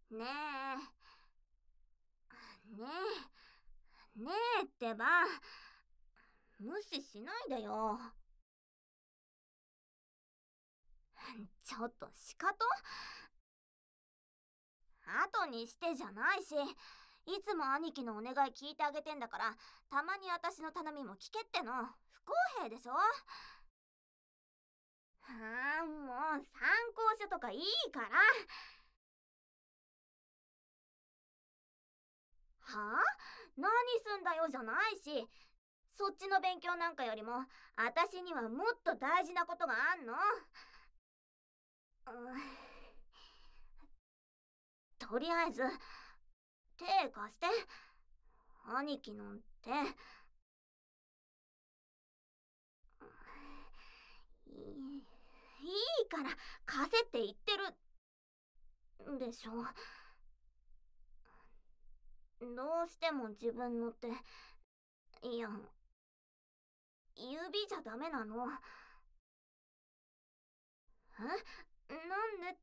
ねえ、ねえ、ねえってば、無視しないでよ。ちょっと仕方後にしてじゃないし、いつも兄貴のお願い聞いてあげてんだから、たまに私の頼みも聞けっての。不公平でしょ。もう参考書とかいいから。何すんだよじゃないし、そっちの勉強なんかよりも私にはもっと大事なことがあんの。とりあえず手貸して。兄貴の手。いいから貸せって言ってるでしょ。どうしても自分の手、いや、指じゃダメなの。なんでって、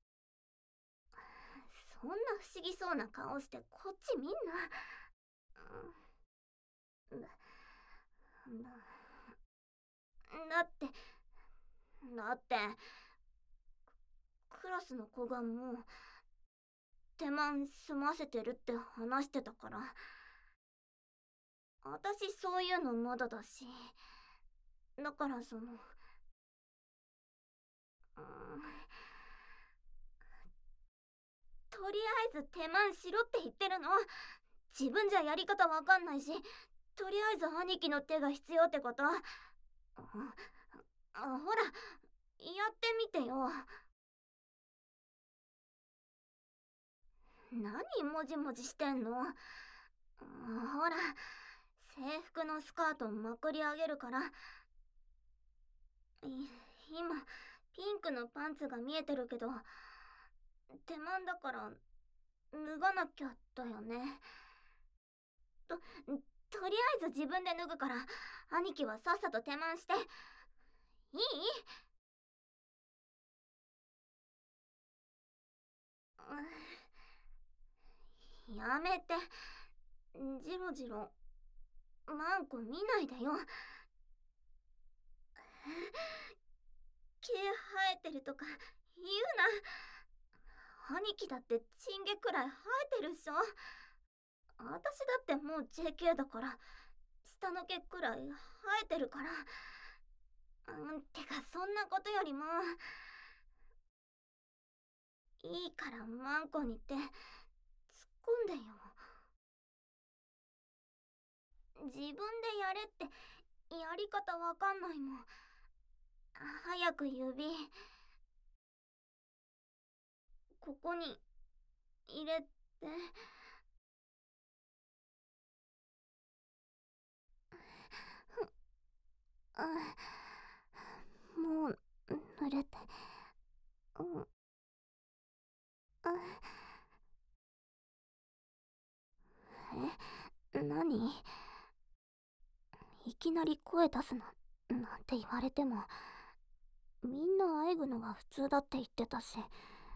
そんな不思議そうな顔してこっち見んな。だって、だって、クラスの子がもう、手間済ませてるって話してたから。私そういうのまだだし。だからとりあえず手間しろって言ってるの。自分じゃやり方わかんないし、とりあえず兄貴の手が必要ってこと。ほら、やってみてよ。何もじもじしてんの。ほら、制服のスカートまくり上げるから。今、ピンクのパンツが見えてるけど、手間だから脱がなきゃだよね。とりあえず自分で脱ぐから、兄貴はさっさと手間して。いい？やめて。ジロジロマンコ見ないでよ。毛生えてるとか言うな。兄貴だってチンゲくらい生えてるっしょ。私だってもう JK だから、下の毛くらい生えてるから。てかそんなことよりも、いいからマンコにって突っ込んでよ。自分でやれってやり方わかんないもん。早く指ここに入れて。もう濡れて。何？いきなり声出すななんて言われても、みんなあえぐのが普通だって言ってたし。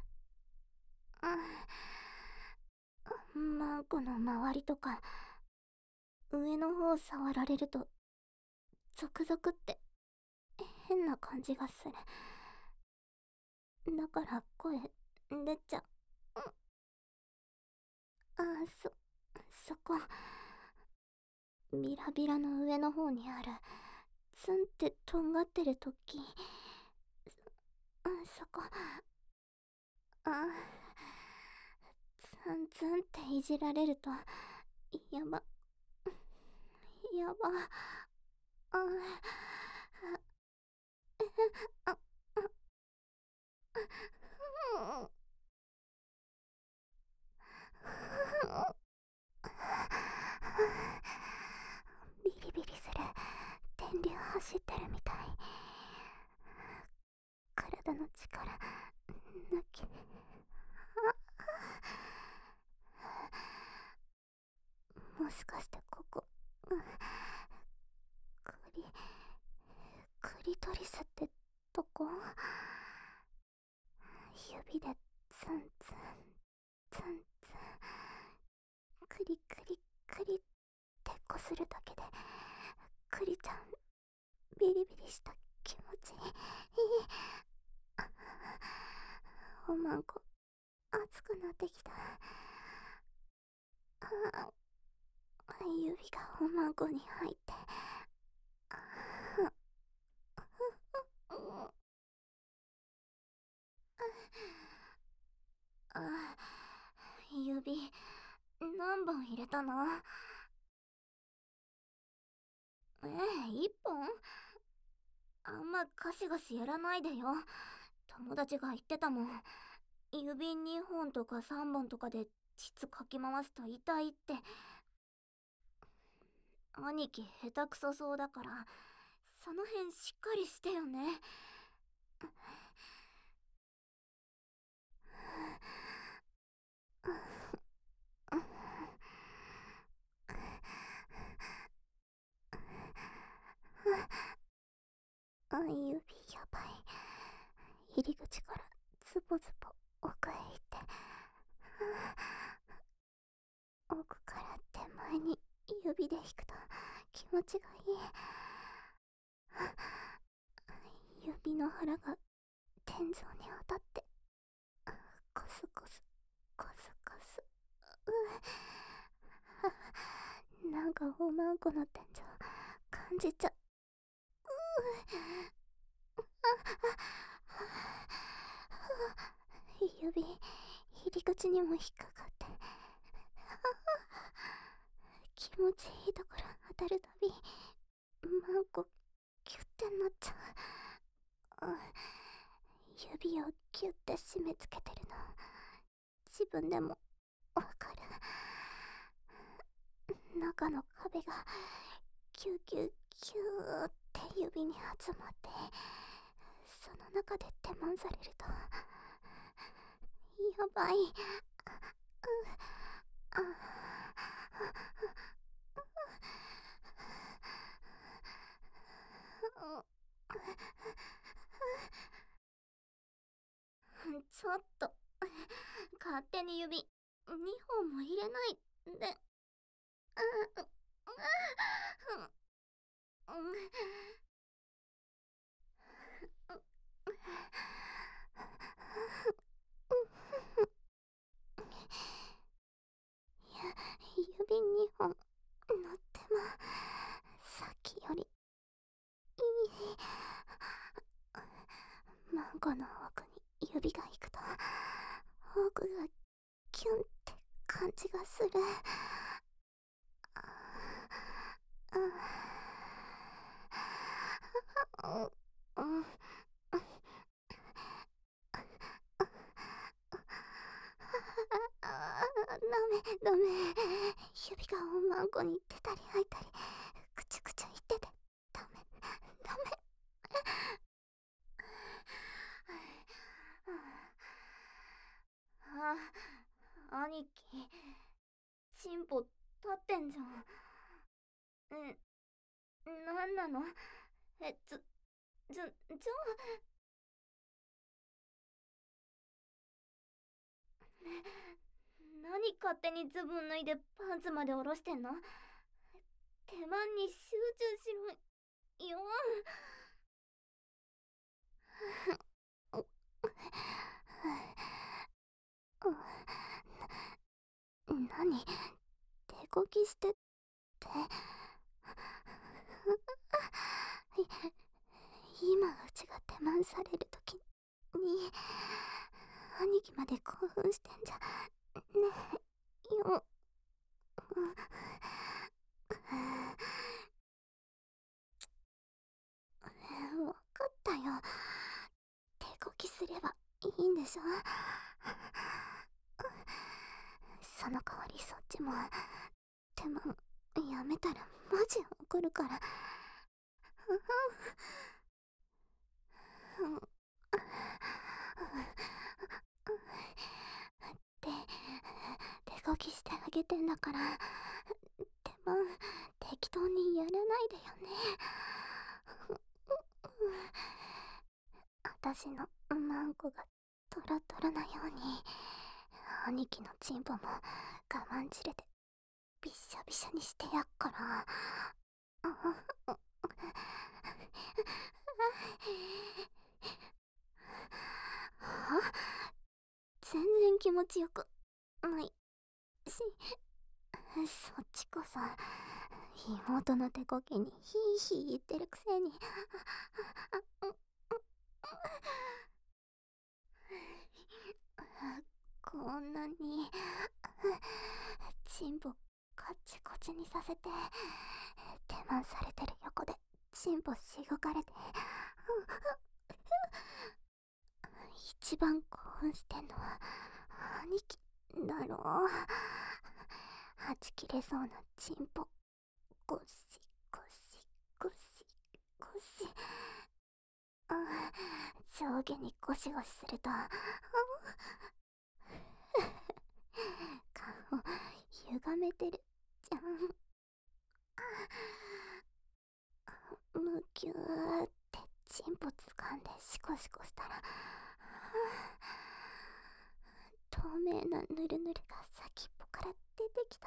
マンコの周りとか上の方触られるとゾクゾクって変な感じがする。だから声出ちゃう。そこ、ビラビラの上の方にあるツンってとんがってるとき、そこ、あツンツンっていじられるとやば、やば、ビリビリする。電流走ってるみたい。体の力抜き。もしかしてここ、クリクリトリスってとこ？指でツンツンツンツン、クリクリクリってこするだけでクリちゃんビリビリした気持ちいい。おまんこ熱くなってきた。指がおまんこに入って、指何本入れたの？1本？あんまガシガシやらないでよ。友達が言ってたもん。指2本とか3本とかで膣かき回すと痛いって。兄貴下手くそそうだから、その辺しっかりしてよね。指やばい。入り口からズボズボ奥へ行って、奥から手前に指で引くと気持ちがいい。指の腹が天井に当たって、コスコスコスコス。なんかおまんこの天井感じちゃう。指入り口にも引っかかって、気持ちいいところ当たるたびマンコキュッてなっちゃう。指をキュッて締め付けてるの自分でもわかる。中の壁がキュキュキューって指に集まって、その中で手満されるとやばい。ちょっと勝手に指2本も入れないで。指2本乗ってもさっきよりいい。マンコの奥に指が引くと奥がキュンって感じがする。ダメ。指がおまんこに出たり入ったりくちゃくちゃ言っててダメ。兄貴チンポ立ってんじゃん。なんなの？何勝手にズボン脱いでパンツまで下ろしてんの？手間に集中しろよ。何？手こきしてって。今うちが手満されるときに兄貴まで興奮してんじゃねえよ。わかったよ。手こきすればいいんでしょ。その代わりそっちも手間やめたらマジ怒るから。手こきしてあげてんだから手間適当にやらないでよね。私のマンコがトロトロなように兄貴のチンポも我慢汁でびっしゃびしゃにしてやっから。全然気持ちよくないし、そっちこそ妹の手こきにヒーヒー言ってるくせに。こんなにチンポカチコチにさせて手満されてる横でチンポしごかれて一番興奮してんのは兄貴だろ。はち切れそうなチンポゴシゴシゴシゴシ、上下にゴシゴシすると顔歪めてるじゃん。むきゅーってチンポ掴んでシコシコしたら透明なヌルヌルが先っぽから出てきた。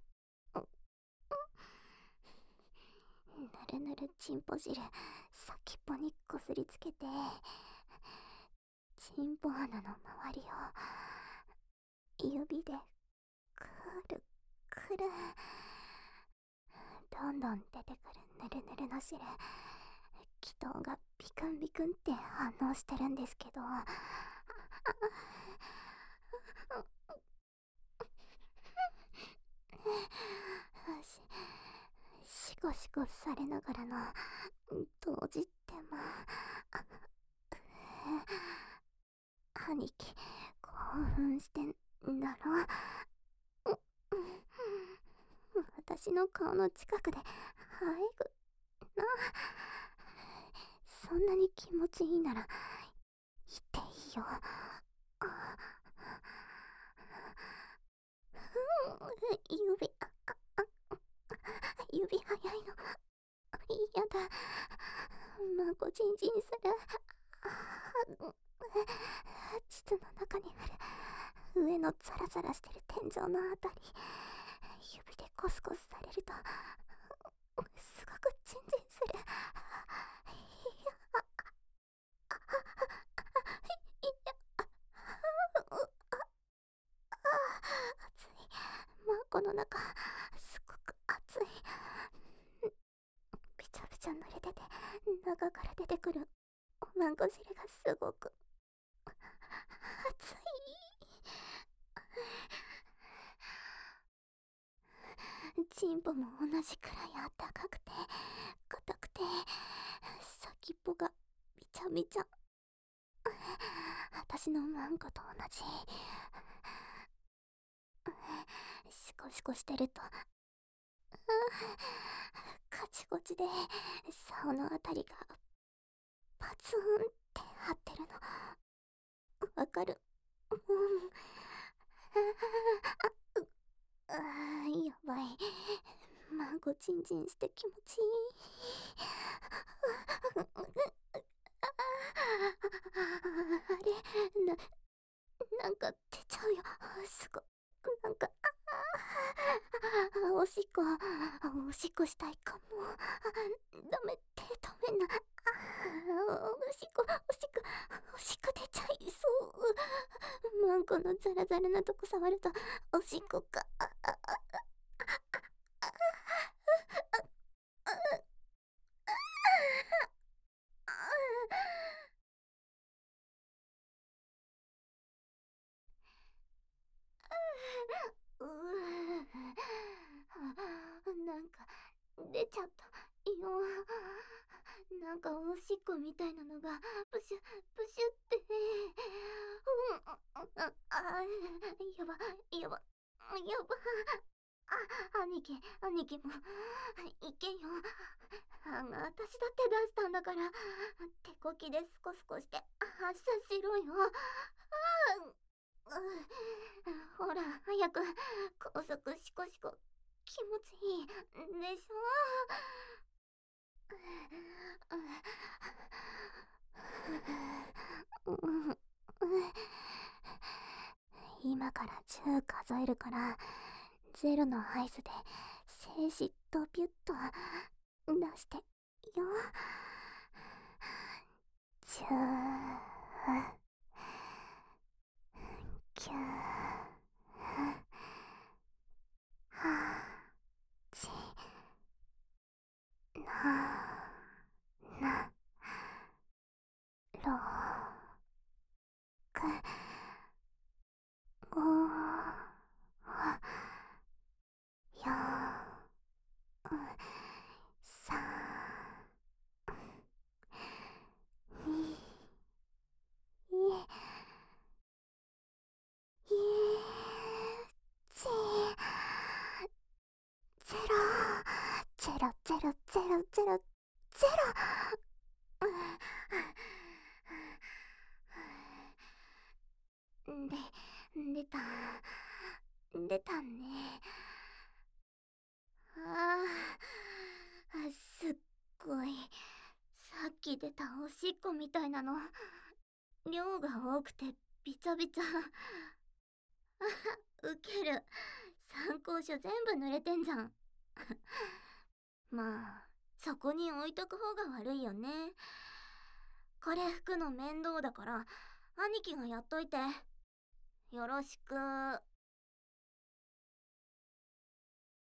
ぬるぬるチンポ汁先っぽにこすりつけて、チンポ穴の周りを指でくるくる。どんどん出てくるぬるぬるの汁、気筒がビクンビクンって反応してるんですけど、シコシコされながらの同時って兄貴興奮してんだろ。私の顔の近くで生えぐな。そんなに気持ちいいなら言っていいよ。指早いの嫌だ。マコチンチンする。膣の中にある上のザラザラしてる天井のあたり、指でコスコスされるとすごくチンチンする。熱い。マコの中すごく熱い。びちゃびちゃ濡れてて中から出てくるおまんこ汁がすごく熱い。チンポも同じくらいあったかくて硬くて先っぽがびちゃびちゃ。私のマンコと同じ。シコシコしてるとカチコチで竿のあたりがパツンって張ってるのわかる？やばい。マンコチンチンして気持ちいい。あれなんか出ちゃうよ。すごなんかおしっこしたいかも。ダメ、手止めな。おしっこ出ちゃいそう。マンコのザラザラなとこ触るとおしっこがなんか出ちゃったよ。なんかおしっこみたいなのがプシュプシュって。やばやばやば。兄貴もいけんよ。私だって出したんだから、手こきでスコスコして発射しろよ。ほら早く高速シコシコ。気持ちいいでしょ。今今から10数えるから、0の合図で静止とビュッと出してよ。10、9、8、7、6、5、4、3、2、1、ゼロ、ゼロ、ゼロ、ゼロ、ゼロ、ゼロ。出た。出たね。すっごい。さっき出たおしっこみたいなの。量が多くてびちゃびちゃ。ウケる。参考書全部濡れてんじゃん。まあ、そこに置いとく方が悪いよね。これ拭くの面倒だから、兄貴がやっといて。よろしく。